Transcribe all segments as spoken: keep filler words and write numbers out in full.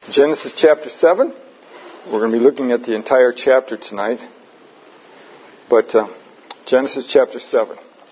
Genesis chapter seven. We're going to be looking at the entire chapter tonight. But uh, Genesis chapter seven.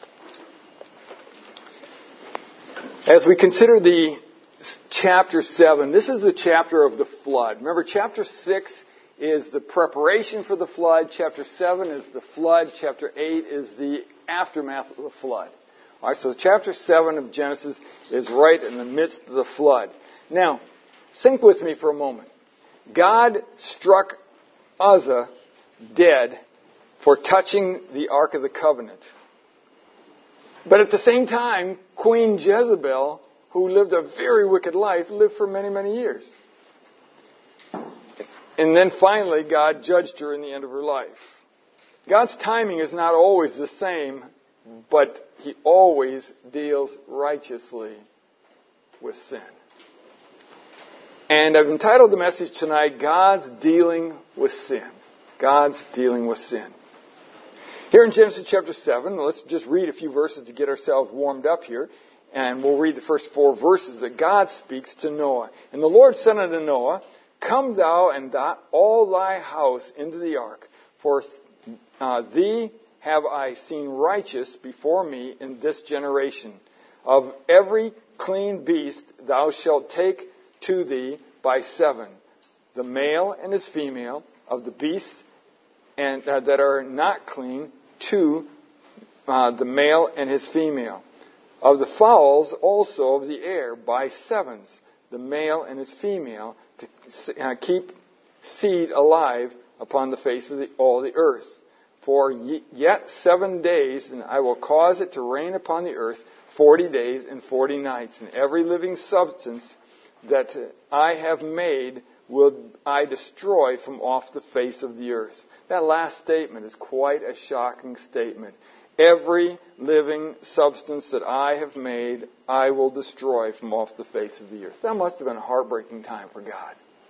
As we consider the chapter seven, this is the chapter of the flood. Remember, chapter six is the preparation for the flood. Chapter seven is the flood. Chapter eight is the aftermath of the flood. All right, so chapter seven of Genesis is right in the midst of the flood. Now, think with me for a moment. God struck Uzzah dead for touching the Ark of the Covenant. But at the same time, Queen Jezebel, who lived a very wicked life, lived for many, many years. And then finally, God judged her in the end of her life. God's timing is not always the same, but He always deals righteously with sin. And I've entitled the message tonight, God's Dealing with Sin. God's Dealing with Sin. Here in Genesis chapter seven, let's just read a few verses to get ourselves warmed up here. And we'll read the first four verses that God speaks to Noah. And the Lord said unto Noah, Come thou and thy, all thy house into the ark, for uh, thee have I seen righteous before me in this generation. Of every clean beast thou shalt take to thee by seven, the male and his female, of the beasts and uh, that are not clean, two, uh, the male and his female. Of the fowls also of the air by sevens, the male and his female, to uh, keep seed alive upon the face of the, all the earth. For ye, yet seven days, and I will cause it to rain upon the earth forty days and forty nights, and every living substance that I have made will I destroy from off the face of the earth. That last statement is quite a shocking statement. Every living substance that I have made, I will destroy from off the face of the earth. That must have been a heartbreaking time for God.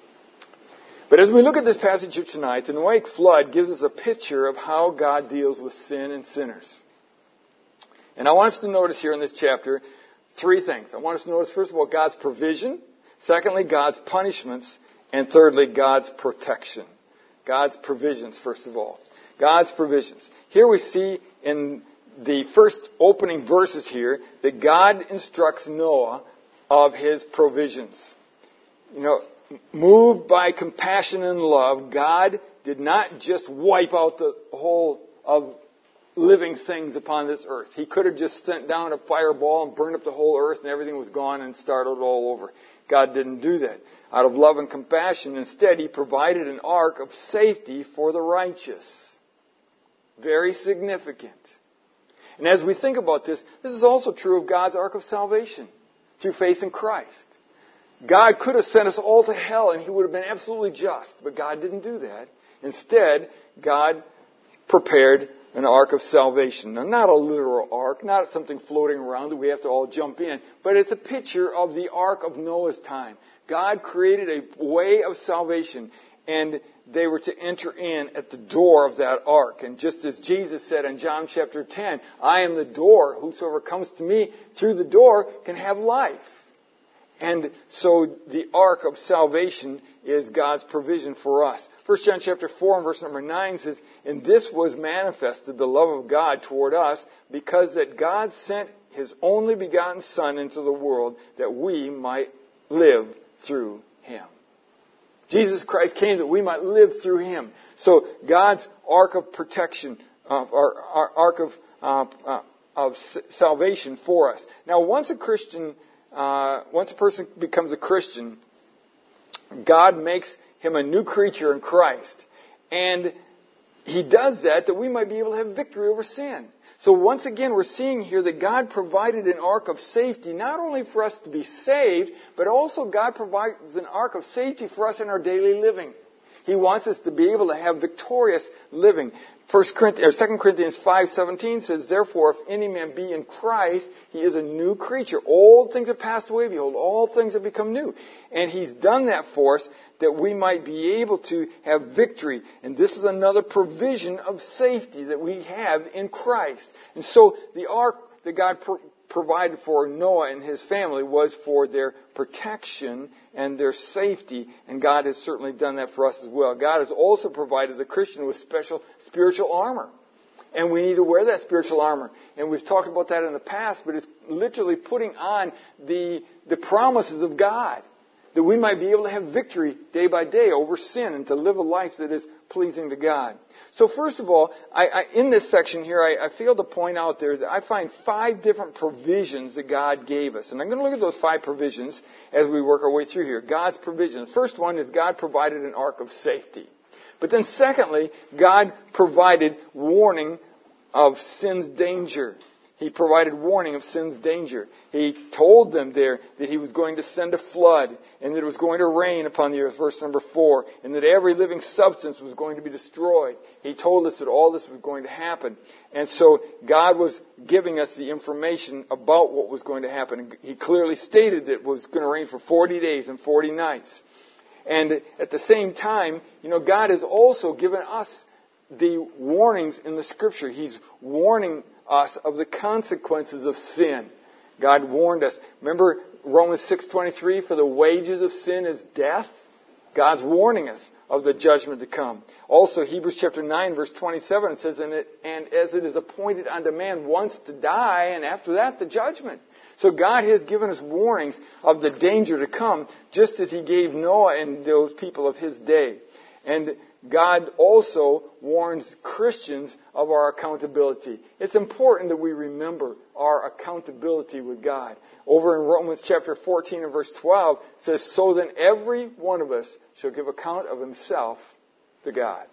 But as we look at this passage here tonight, the Noahic flood gives us a picture of how God deals with sin and sinners. And I want us to notice here in this chapter three things. I want us to notice, first of all, God's provision. Secondly, God's punishments. And thirdly, God's protection. God's provisions, first of all. God's provisions. Here we see in the first opening verses here that God instructs Noah of his provisions. You know, moved by compassion and love, God did not just wipe out the whole of living things upon this earth. He could have just sent down a fireball and burned up the whole earth and everything was gone and started all over. God didn't do that. Out of love and compassion, instead, He provided an ark of safety for the righteous. Very significant. And as we think about this, this is also true of God's ark of salvation through faith in Christ. God could have sent us all to hell and He would have been absolutely just, but God didn't do that. Instead, God prepared an ark of salvation. Now, not a literal ark, not something floating around that we have to all jump in, but it's a picture of the ark of Noah's time. God created a way of salvation, and they were to enter in at the door of that ark. And just as Jesus said in John chapter ten, I am the door. Whosoever comes to me through the door can have life. And so the ark of salvation is God's provision for us. First John chapter four and verse number nine says, And this was manifested, the love of God toward us, because that God sent His only begotten Son into the world that we might live through Him. Jesus Christ came that we might live through Him. So God's ark of protection, uh, our, our ark of, uh, uh, of salvation for us. Now, once a Christian Uh, once a person becomes a Christian, God makes him a new creature in Christ. And He does that that we might be able to have victory over sin. So once again, we're seeing here that God provided an ark of safety, not only for us to be saved, but also God provides an ark of safety for us in our daily living. He wants us to be able to have victorious living. First Corinthians, or Second Corinthians five seventeen says, Therefore, if any man be in Christ, he is a new creature. Old things have passed away. Behold, all things have become new. And He's done that for us that we might be able to have victory. And this is another provision of safety that we have in Christ. And so the ark that God pro- provided for Noah and his family was for their protection and their safety, and God has certainly done that for us as well. God has also provided the Christian with special spiritual armor, and we need to wear that spiritual armor. And we've talked about that in the past, but it's literally putting on the, the promises of God, that we might be able to have victory day by day over sin and to live a life that is pleasing to God. So first of all, I, I, in this section here, I, I failed to point out there that I find five different provisions that God gave us. And I'm going to look at those five provisions as we work our way through here. God's provision. The first one is God provided an ark of safety. But then secondly, God provided warning of sin's danger. He provided warning of sin's danger. He told them there that He was going to send a flood and that it was going to rain upon the earth, verse number four, and that every living substance was going to be destroyed. He told us that all this was going to happen. And so God was giving us the information about what was going to happen. He clearly stated that it was going to rain for forty days and forty nights. And at the same time, you know, God has also given us the warnings in the Scripture. He's warning us of the consequences of sin. God warned us. Remember Romans six twenty-three, for the wages of sin is death? God's warning us of the judgment to come. Also, Hebrews chapter nine, verse twenty-seven, it says, and, it, and as it is appointed unto man once to die, and after that the judgment. So God has given us warnings of the danger to come, just as He gave Noah and those people of his day. And God also warns Christians of our accountability. It's important that we remember our accountability with God. Over in Romans chapter fourteen and verse twelve, it says, so then every one of us shall give account of himself to God.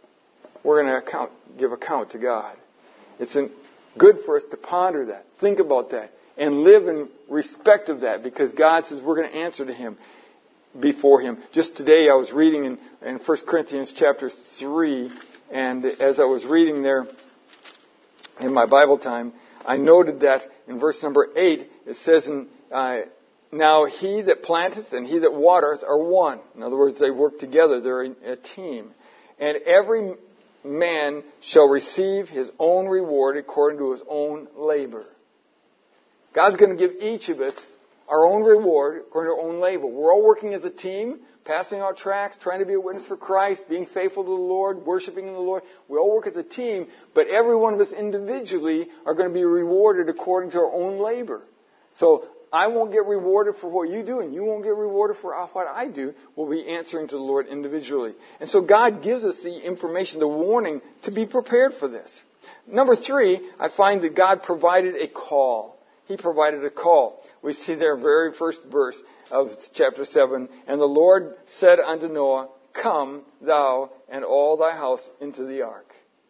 We're going to account, give account to God. It's an, good for us to ponder that, think about that, and live in respect of that, because God says we're going to answer to Him. Before Him. Just today I was reading in, in First Corinthians chapter three, and as I was reading there in my Bible time, I noted that in verse number eight, it says, in, uh, now he that planteth and he that watereth are one. In other words, they work together. They're a team. And every man shall receive his own reward according to his own labor. God's going to give each of us our own reward according to our own labor. We're all working as a team, passing out tracts, trying to be a witness for Christ, being faithful to the Lord, worshiping in the Lord. We all work as a team, but every one of us individually are going to be rewarded according to our own labor. So I won't get rewarded for what you do, and you won't get rewarded for what I do. We'll be answering to the Lord individually. And so God gives us the information, the warning, to be prepared for this. Number three, I find that God provided a call. He provided a call. We see their very first verse of chapter seven. And the Lord said unto Noah, come thou and all thy house into the ark.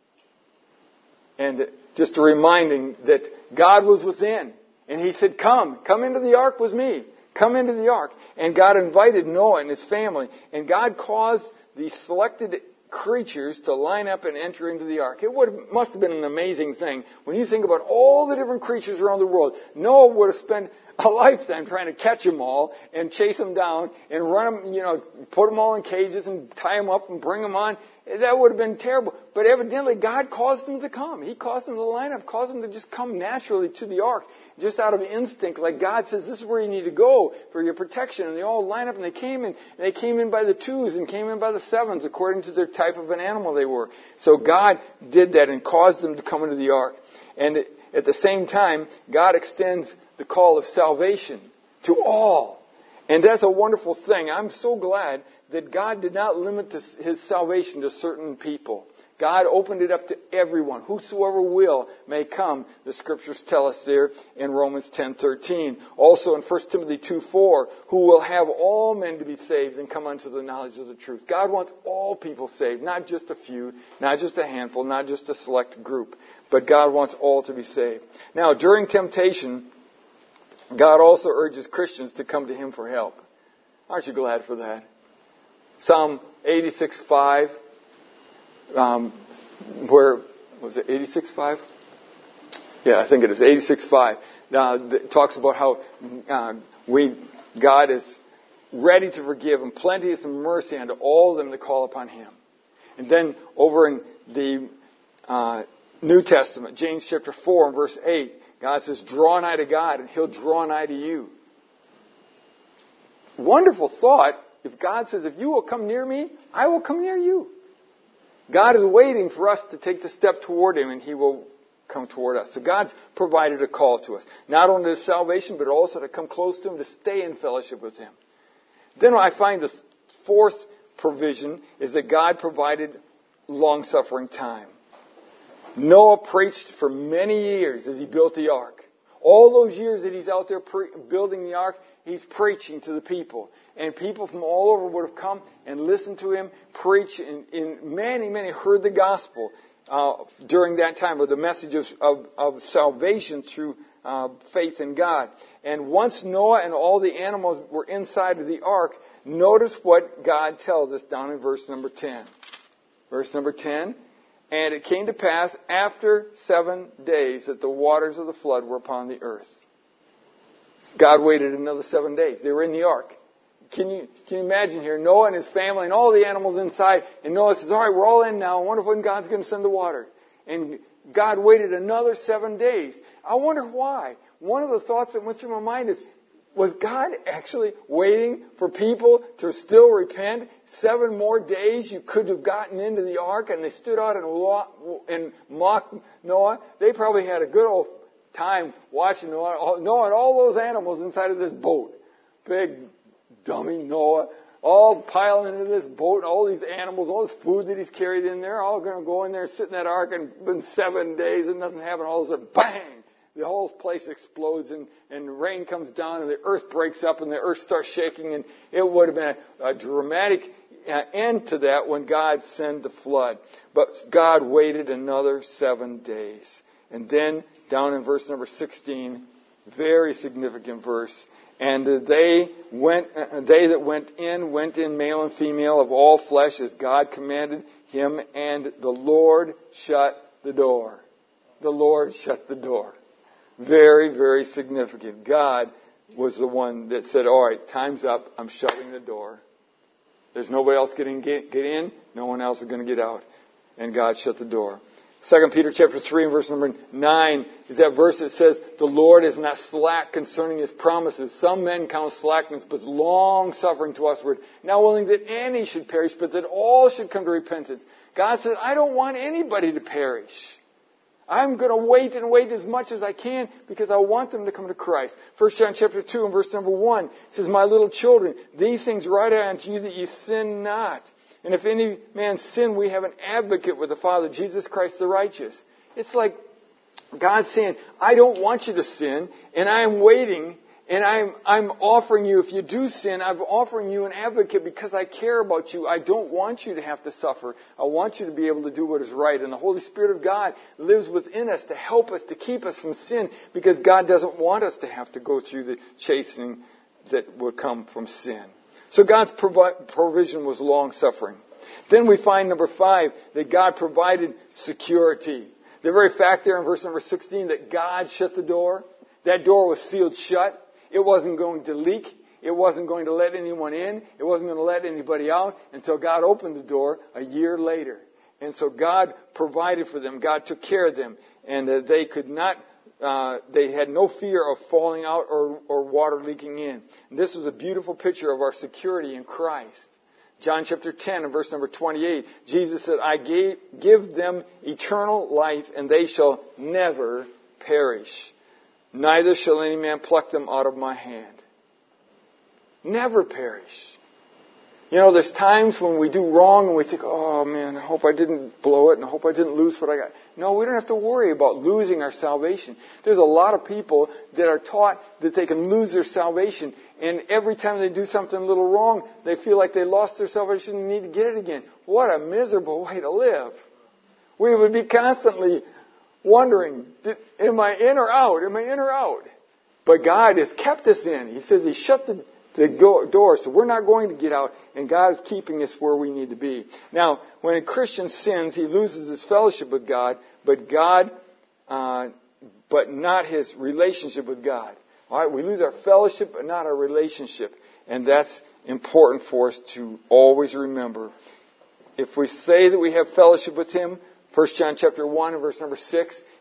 And just a reminding that God was within. And He said, come, come into the ark with me. Come into the ark. And God invited Noah and his family. And God caused the selected creatures to line up and enter into the ark. It would must have been an amazing thing. When you think about all the different creatures around the world, Noah would have spent a lifetime trying to catch them all and chase them down and run them, you know, put them all in cages and tie them up and bring them on. That would have been terrible. But evidently God caused them to come. He caused them to line up, caused them to just come naturally to the ark, just out of instinct. Like God says, this is where you need to go for your protection. And they all line up, and they came in. And they came in by the twos and came in by the sevens according to their type of an animal they were. So God did that and caused them to come into the ark. And at the same time, God extends the call of salvation to all. And that's a wonderful thing. I'm so glad that God did not limit this, His salvation to certain people. God opened it up to everyone. Whosoever will may come, the Scriptures tell us there in Romans ten thirteen. Also in First Timothy two four, who will have all men to be saved and come unto the knowledge of the truth. God wants all people saved, not just a few, not just a handful, not just a select group. But God wants all to be saved. Now, during temptation, God also urges Christians to come to Him for help. Aren't you glad for that? Psalm eighty-six five, um, where, was it eighty-six five? Yeah, I think it is, eighty-six five. Now, it talks about how uh, we, God is ready to forgive and plenteous in mercy unto all of them that call upon Him. And then over in the uh, New Testament, James chapter four and verse eight, God says, draw nigh to God and He'll draw nigh to you. Wonderful thought. If God says, if you will come near me, I will come near you. God is waiting for us to take the step toward Him and He will come toward us. So God's provided a call to us. Not only to salvation, but also to come close to Him, to stay in fellowship with Him. Then I find the fourth provision is that God provided long-suffering time. Noah preached for many years as he built the ark. All those years that he's out there pre- building the ark, he's preaching to the people. And people from all over would have come and listened to him preach. And, and many, many heard the gospel uh, during that time, or the message of, of, of salvation through uh, faith in God. And once Noah and all the animals were inside of the ark, notice what God tells us down in verse number ten. Verse number ten. And it came to pass after seven days that the waters of the flood were upon the earth. God waited another seven days. They were in the ark. Can you, can you imagine here? Noah and his family and all the animals inside. And Noah says, all right, we're all in now. I wonder when God's going to send the water. And God waited another seven days. I wonder why. One of the thoughts that went through my mind is, was God actually waiting for people to still repent? Seven more days you could have gotten into the ark, and they stood out and mocked Noah. They probably had a good old time watching Noah, Noah and all those animals inside of this boat. Big dummy Noah, all piling into this boat, and all these animals, all this food that he's carried in there, all going to go in there, sit in that ark, and been seven days and nothing happened. All of a sudden, bang! The whole place explodes and, and rain comes down and the earth breaks up and the earth starts shaking, and it would have been a, a dramatic uh, end to that when God sent the flood. But God waited another seven days. And then down in verse number sixteen, very significant verse. And they went, uh, they that went in, went in male and female of all flesh as God commanded him, and the Lord shut the door. The Lord shut the door. Very, very significant. God was the one that said, all right, time's up. I'm shutting the door. There's nobody else getting get, get in. No one else is going to get out. And God shut the door. Second Peter chapter three and verse number nine is that verse that says, the Lord is not slack concerning His promises. Some men count slackness, but long suffering to usward, not willing that any should perish, but that all should come to repentance. God said, I don't want anybody to perish. I'm going to wait and wait as much as I can because I want them to come to Christ. First John chapter two and verse number one says, my little children, these things write I unto you that ye sin not. And if any man sin, we have an advocate with the Father, Jesus Christ the righteous. It's like God saying, I don't want you to sin, and I am waiting, and I'm, I'm offering you, if you do sin, I'm offering you an advocate because I care about you. I don't want you to have to suffer. I want you to be able to do what is right. And the Holy Spirit of God lives within us to help us, to keep us from sin, because God doesn't want us to have to go through the chastening that would come from sin. So God's provi- provision was long-suffering. Then we find, number five, that God provided security. The very fact there in verse number sixteen that God shut the door, that door was sealed shut. It wasn't going to leak. It wasn't going to let anyone in. It wasn't going to let anybody out until God opened the door a year later. And so God provided for them. God took care of them. And uh, they could not, uh, they had no fear of falling out or, or water leaking in. And this was a beautiful picture of our security in Christ. John chapter ten and verse number twenty-eight, Jesus said, I gave, give them eternal life, and they shall never perish. Neither shall any man pluck them out of my hand. Never perish. You know, there's times when we do wrong and we think, oh man, I hope I didn't blow it and I hope I didn't lose what I got. No, we don't have to worry about losing our salvation. There's a lot of people that are taught that they can lose their salvation, and every time they do something a little wrong, they feel like they lost their salvation and need to get it again. What a miserable way to live. We would be constantly wondering, am I in or out? Am I in or out? But God has kept us in. He says He shut the, the door, so we're not going to get out, and God is keeping us where we need to be. Now, when a Christian sins, he loses his fellowship with God, but God, uh, but not his relationship with God. All right, we lose our fellowship, but not our relationship, and that's important for us to always remember. If we say that we have fellowship with Him, First John chapter one and verse number six,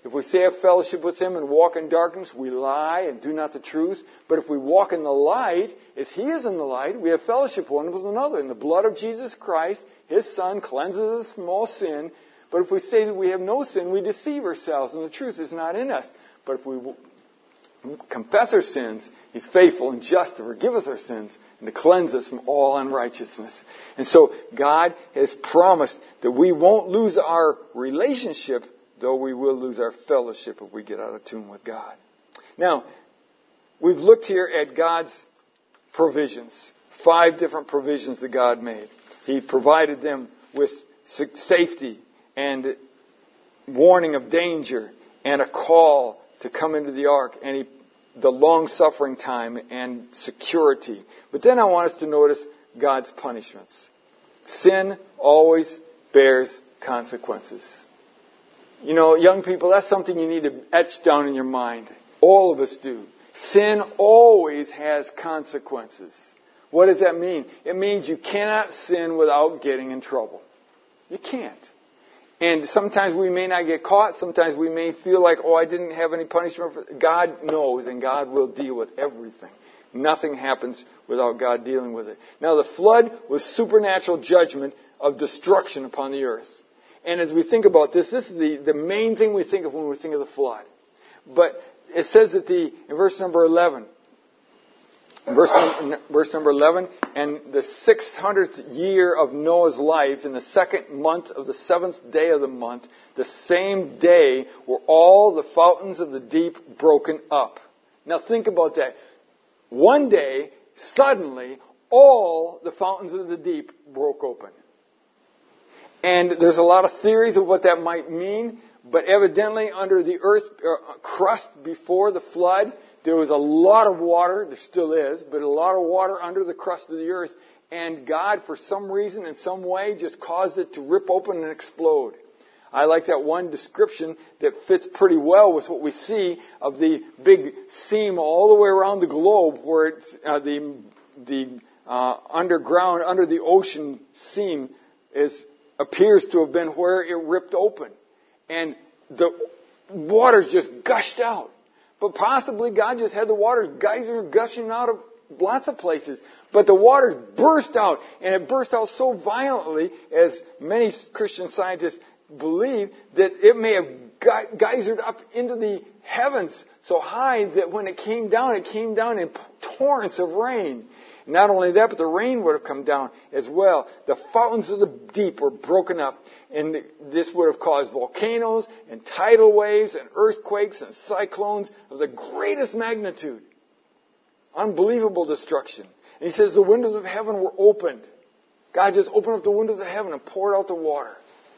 If we say have fellowship with Him and walk in darkness, we lie and do not the truth. But if we walk in the light, as He is in the light, we have fellowship one with another. And the blood of Jesus Christ, His Son, cleanses us from all sin. But if we say that we have no sin, we deceive ourselves, and the truth is not in us. But if we confess our sins, He's faithful and just to forgive us our sins and to cleanse us from all unrighteousness. And so God has promised that we won't lose our relationship, though we will lose our fellowship if we get out of tune with God. Now, we've looked here at God's provisions. Five different provisions that God made. He provided them with safety and warning of danger and a call to come into the ark, and he, the long-suffering time and security. But then I want us to notice God's punishments. Sin always bears consequences. You know, young people, that's something you need to etch down in your mind. All of us do. Sin always has consequences. What does that mean? It means you cannot sin without getting in trouble. You can't. And sometimes we may not get caught. Sometimes we may feel like, oh, I didn't have any punishment. For... God knows, and God will deal with everything. Nothing happens without God dealing with it. Now, the flood was supernatural judgment of destruction upon the earth. And as we think about this, this is the, the main thing we think of when we think of the flood. But it says that the in verse number eleven, verse, verse number eleven, and the six hundredth year of Noah's life, in the second month of the seventh day of the month, the same day were all the fountains of the deep broken up. Now think about that. One day, suddenly, all the fountains of the deep broke open. And there's a lot of theories of what that might mean, but evidently under the earth uh, crust before the flood, there was a lot of water, there still is, but a lot of water under the crust of the earth, and God, for some reason, in some way, just caused it to rip open and explode. I like that one description that fits pretty well with what we see of the big seam all the way around the globe, where it's, uh, the the uh, underground, under the ocean seam is appears to have been where it ripped open. And the waters just gushed out. But possibly God just had the waters geyser gushing out of lots of places. But the waters burst out. And it burst out so violently, as many Christian scientists believe, that it may have geysered up into the heavens so high that when it came down, it came down in torrents of rain. Not only that, but the rain would have come down as well. The fountains of the deep were broken up. And this would have caused volcanoes and tidal waves and earthquakes and cyclones of the greatest magnitude. Unbelievable destruction. And he says the windows of heaven were opened. God just opened up the windows of heaven and poured out the water.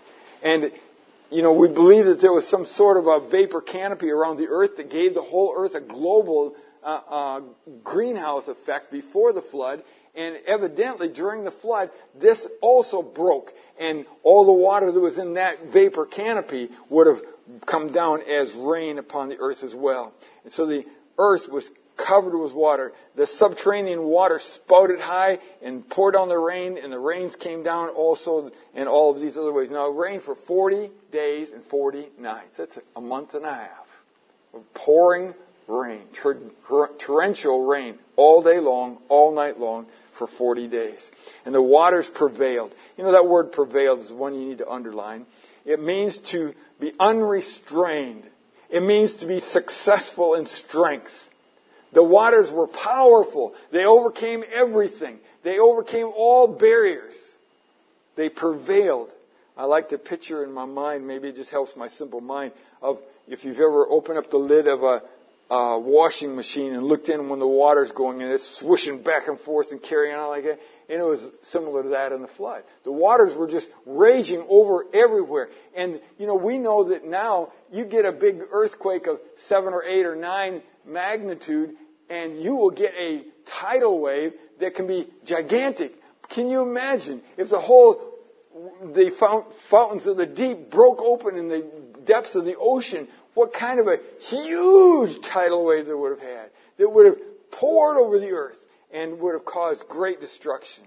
And, you know, we believe that there was some sort of a vapor canopy around the earth that gave the whole earth a global Uh, uh, greenhouse effect before the flood, and evidently during the flood this also broke, and all the water that was in that vapor canopy would have come down as rain upon the earth as well. And so the earth was covered with water. The subterranean water spouted high and poured down the rain, and the rains came down also in all of these other ways. Now it rained for forty days and forty nights. That's a month and a half of pouring rain, torrential rain, all day long, all night long, for forty days. And the waters prevailed. You know, that word prevailed is one you need to underline. It means to be unrestrained. It means to be successful in strength. The waters were powerful. They overcame everything. They overcame all barriers. They prevailed. I like to picture in my mind, maybe it just helps my simple mind, of if you've ever opened up the lid of a Uh, washing machine and looked in when the water's going and it's swishing back and forth and carrying on like that. And it was similar to that in the flood. The waters were just raging over everywhere. And, you know, we know that now you get a big earthquake of seven or eight or nine magnitude and you will get a tidal wave that can be gigantic. Can you imagine if the whole, the fountains of the deep broke open in the depths of the ocean? What kind of a huge tidal wave they would have had that would have poured over the earth and would have caused great destruction.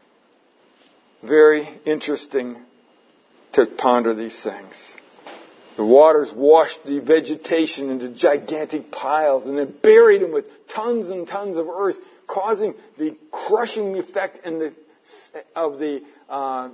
Very interesting to ponder these things. The waters washed the vegetation into gigantic piles and then buried them with tons and tons of earth, causing the crushing effect in the, of the uh,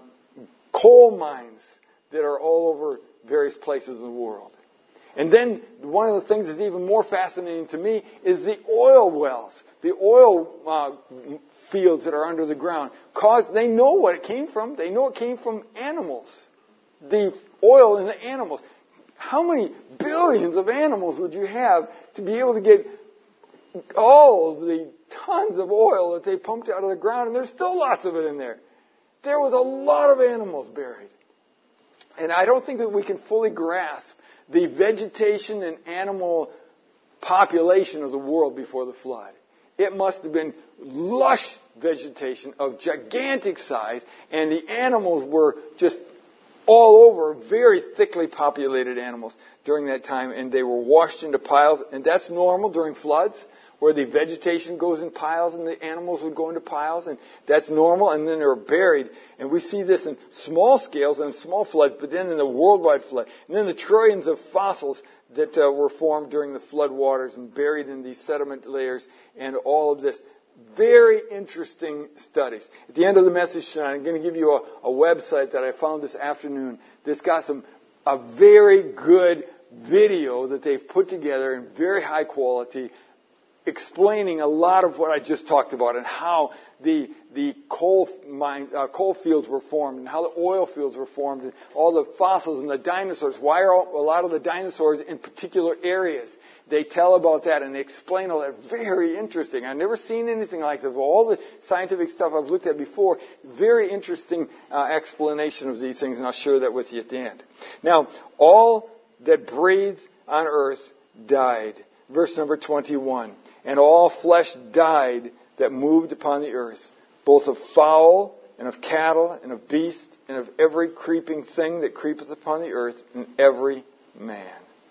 coal mines that are all over various places in the world. And then one of the things that's even more fascinating to me is the oil wells, the oil uh, fields that are under the ground. Cause they know what it came from. They know it came from animals. The oil in the animals. How many billions of animals would you have to be able to get all of the tons of oil that they pumped out of the ground? And there's still lots of it in there. There was a lot of animals buried. And I don't think that we can fully grasp the vegetation and animal population of the world before the flood. It must have been lush vegetation of gigantic size, and the animals were just all over, very thickly populated animals during that time, and they were washed into piles, and that's normal during floods, where the vegetation goes in piles and the animals would go into piles, and that's normal, and then they're buried. And we see this in small scales and small floods, but then in the worldwide flood. And then the trillions of fossils that uh, were formed during the flood waters and buried in these sediment layers, and all of this. Very interesting studies. At the end of the message tonight, I'm going to give you a, a website that I found this afternoon that's got some a very good video that they've put together in very high quality, explaining a lot of what I just talked about and how the the coal mine, uh, coal fields were formed and how the oil fields were formed and all the fossils and the dinosaurs. Why are all, a lot of the dinosaurs in particular areas? They tell about that and they explain all that. Very interesting. I've never seen anything like this. All the scientific stuff I've looked at before, very interesting uh, explanation of these things, and I'll share that with you at the end. Now, all that breathed on earth died. Verse number twenty-one. And all flesh died that moved upon the earth, both of fowl and of cattle and of beast and of every creeping thing that creepeth upon the earth, and every man.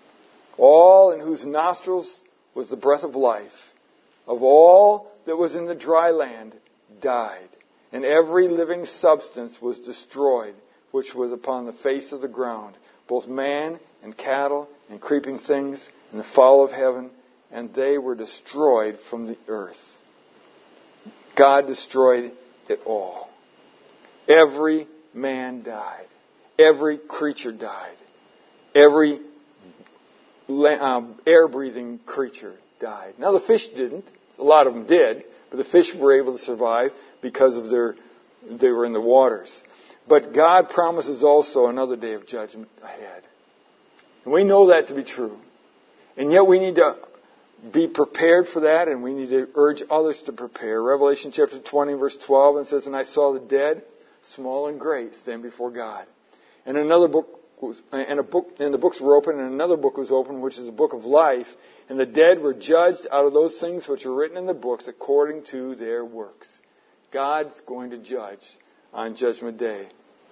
All in whose nostrils was the breath of life, of all that was in the dry land, died. And every living substance was destroyed, which was upon the face of the ground, both man and cattle and creeping things and the fowl of heaven, and they were destroyed from the earth. God destroyed it all. Every man died. Every creature died. Every um, air-breathing creature died. Now, the fish didn't. A lot of them did. But the fish were able to survive because of their, they were in the waters. But God promises also another day of judgment ahead. And we know that to be true. And yet we need to be prepared for that, and we need to urge others to prepare. Revelation chapter twenty, verse twelve, and says, And I saw the dead, small and great, stand before God. And another book was, and a book, and the books were opened, and another book was opened, which is the book of life. And the dead were judged out of those things which are written in the books according to their works. God's going to judge on Judgment Day.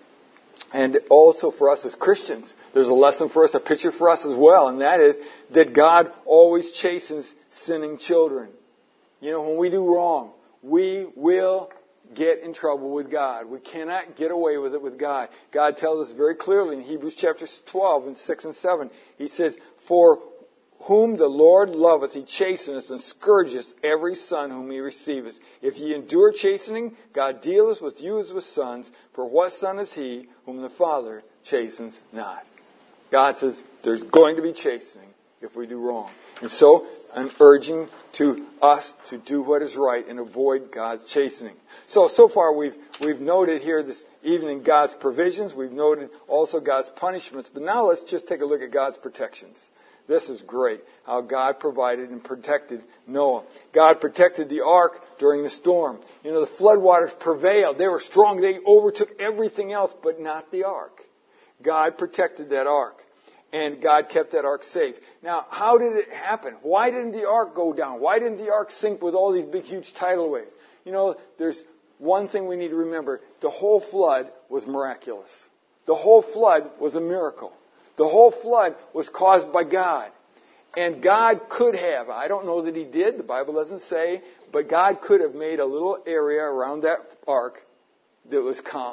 And also for us as Christians, there's a lesson for us, a picture for us as well, and that is that God always chastens sinning children. You know, when we do wrong, we will get in trouble with God. We cannot get away with it with God. God tells us very clearly in Hebrews chapter twelve and six and seven, He says, For whom the Lord loveth, He chasteneth and scourgeth every son whom He receiveth. If ye endure chastening, God dealeth with you as with sons. For what son is he whom the Father chastens not? God says there's going to be chastening if we do wrong. And so I'm urging to us to do what is right and avoid God's chastening. So, so far we've, we've noted here this evening God's provisions. We've noted also God's punishments. But now let's just take a look at God's protections. This is great, how God provided and protected Noah. God protected the ark during the storm. You know, the floodwaters prevailed. They were strong. They overtook everything else, but not the ark. God protected that ark. And God kept that ark safe. Now, how did it happen? Why didn't the ark go down? Why didn't the ark sink with all these big, huge tidal waves? You know, there's one thing we need to remember. The whole flood was miraculous. The whole flood was a miracle. The whole flood was caused by God. And God could have, I don't know that He did, the Bible doesn't say, but God could have made a little area around that ark that was calm.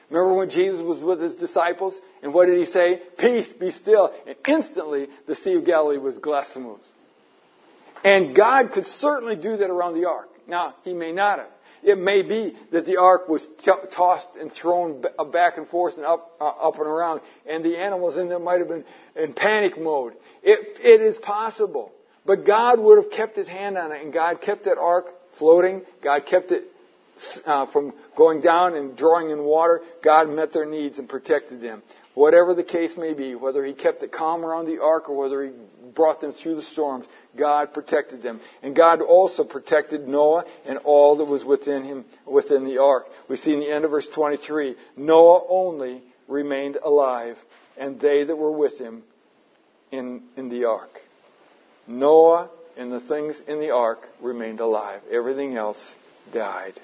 Remember when Jesus was with his disciples? And what did he say? Peace, be still. And instantly, the Sea of Galilee was glass smooth. And God could certainly do that around the ark. Now, he may not have. It may be that the ark was t- tossed and thrown back and forth and up, uh, up and around, and the animals in there might have been in panic mode. It, it is possible. But God would have kept his hand on it, and God kept that ark floating. God kept it uh, from going down and drawing in water. God met their needs and protected them. Whatever the case may be, whether he kept it calm around the ark or whether he brought them through the storms, God protected them. And God also protected Noah and all that was within him, within the ark. We see in the end of verse twenty-three, Noah only remained alive, and they that were with him in, in the ark. Noah and the things in the ark remained alive. Everything else died.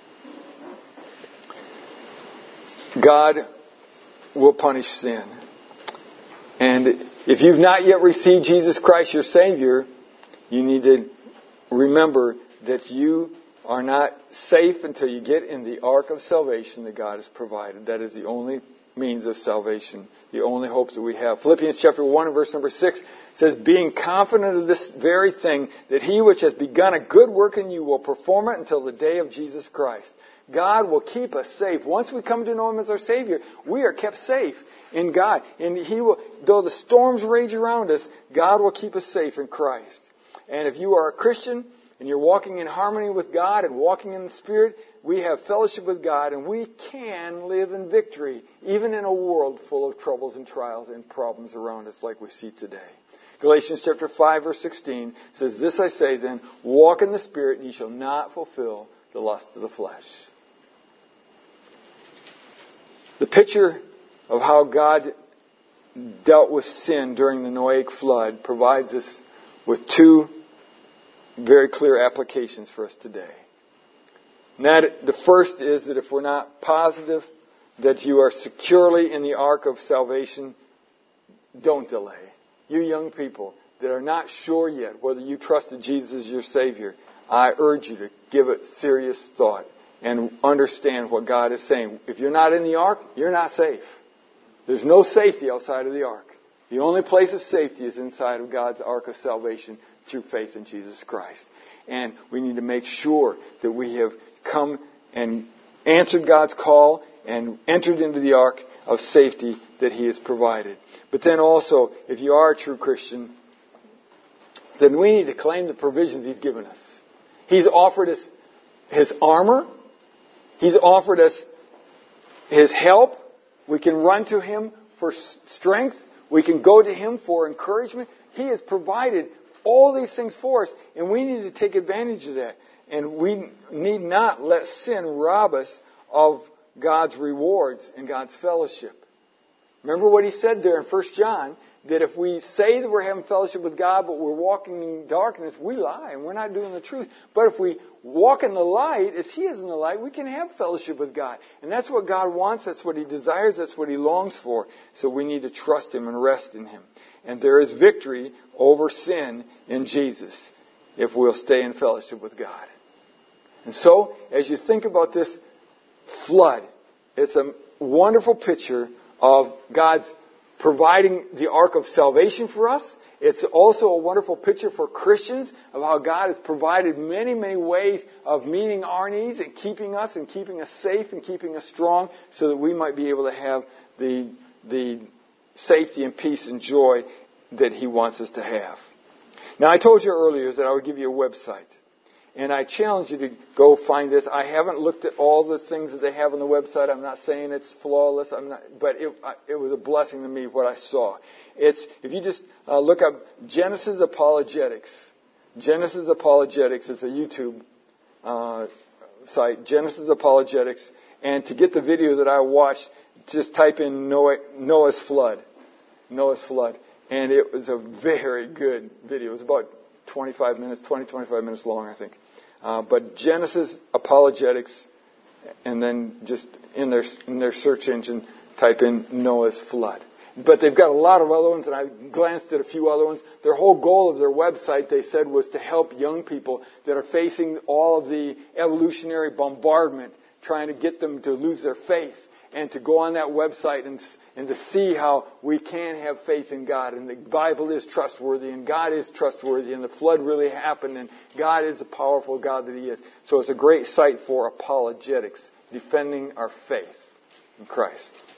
God will punish sin. And if you've not yet received Jesus Christ, your Savior, you need to remember that you are not safe until you get in the ark of salvation that God has provided. That is the only means of salvation, the only hope that we have. Philippians chapter one and verse number six says, being confident of this very thing, that he which has begun a good work in you will perform it until the day of Jesus Christ. God will keep us safe. Once we come to know him as our Savior, we are kept safe in God. And he will, though the storms rage around us, God will keep us safe in Christ. And if you are a Christian and you're walking in harmony with God and walking in the Spirit, we have fellowship with God, and we can live in victory, even in a world full of troubles and trials and problems around us like we see today. Galatians chapter five verse sixteen says, this I say then, walk in the Spirit, and ye shall not fulfill the lust of the flesh. The picture of how God dealt with sin during the Noahic flood provides us with two very clear applications for us today. And that, the first is that if we're not positive that you are securely in the ark of salvation, don't delay. You young people that are not sure yet whether you trusted Jesus as your Savior, I urge you to give it serious thought and understand what God is saying. If you're not in the ark, you're not safe. There's no safety outside of the ark. The only place of safety is inside of God's ark of salvation through faith in Jesus Christ. And we need to make sure that we have come and answered God's call and entered into the ark of safety that he has provided. But then also, if you are a true Christian, then we need to claim the provisions he's given us. He's offered us his armor. He's offered us his help. We can run to him for strength. We can go to him for encouragement. He has provided all these things for us, and we need to take advantage of that. And we need not let sin rob us of God's rewards and God's fellowship. Remember what he said there in First John, that if we say that we're having fellowship with God, but we're walking in darkness, we lie and we're not doing the truth. But if we walk in the light, as he is in the light, we can have fellowship with God. And that's what God wants. That's what he desires. That's what he longs for. So we need to trust him and rest in him. And there is victory over sin in Jesus if we'll stay in fellowship with God. And so, as you think about this flood, it's a wonderful picture of God's providing the ark of salvation for us. It's also a wonderful picture for Christians of how God has provided many, many ways of meeting our needs and keeping us and keeping us safe and keeping us strong so that we might be able to have the, the safety and peace and joy that he wants us to have. Now, I told you earlier that I would give you a website. And I challenge you to go find this. I haven't looked at all the things that they have on the website. I'm not saying it's flawless. I'm not, but it, it was a blessing to me what I saw. It's if you just uh, look up Genesis Apologetics. Genesis Apologetics. It's a YouTube uh, site. Genesis Apologetics. And to get the video that I watched, just type in Noah, Noah's flood. Noah's flood. And it was a very good video. It was about twenty-five minutes, twenty, twenty-five minutes long, I think. Uh, but Genesis Apologetics, and then just in their in their search engine, type in Noah's flood. But they've got a lot of other ones, and I glanced at a few other ones. Their whole goal of their website, they said, was to help young people that are facing all of the evolutionary bombardment, trying to get them to lose their faith. and to go on that website and, and to see how we can have faith in God, and the Bible is trustworthy, and God is trustworthy, and the flood really happened, and God is a powerful God that He is. So it's a great site for apologetics, defending our faith in Christ.